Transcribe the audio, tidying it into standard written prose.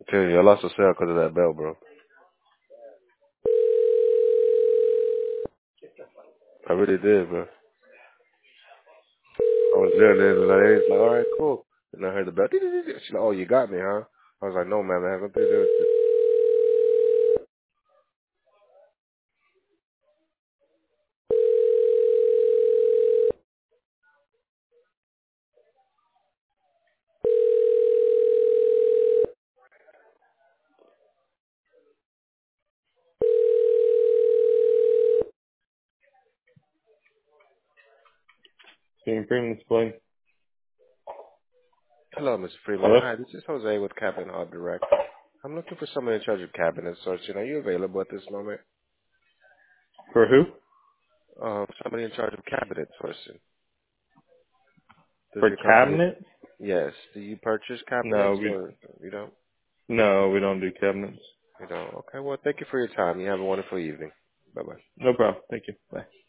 tell you, I lost a sale because of that bell, bro. I really did, bro. I was there, and then the lady's like, all right, cool. And I heard the bell. She's like, oh, you got me, huh? I was like, no, man, I have nothing to do with it. Same premium display. Hello, Mr. Freeman. Hello? Hi, this is Jose with Cabinet Art Direct. I'm looking for someone in charge of cabinet searching. Are you available at this moment? For who? Somebody in charge of cabinet sourcing. Does For your company? cabinets? Yes. Do you purchase cabinets No, or you don't? we don't do cabinets. You don't. Okay. Well, thank you for your time. You have a wonderful evening. Bye bye. No problem. Thank you. Bye.